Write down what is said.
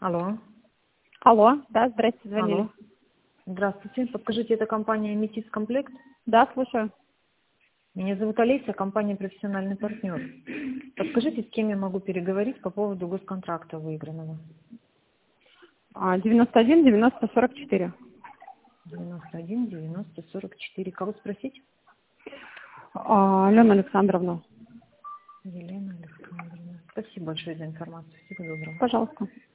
Алло. Алло, да, здрасте, звонили. Алло. Здравствуйте. Подскажите, это компания Метис Комплект? Да, слушаю. Меня зовут Олеся, компания «Профессиональный партнер». Подскажите, с кем я могу переговорить по поводу госконтракта выигранного? 91 90 44. 91 90 44. Кого спросить? Алена Александровна. Елена Александровна. Спасибо большое за информацию. Всего доброго. Пожалуйста.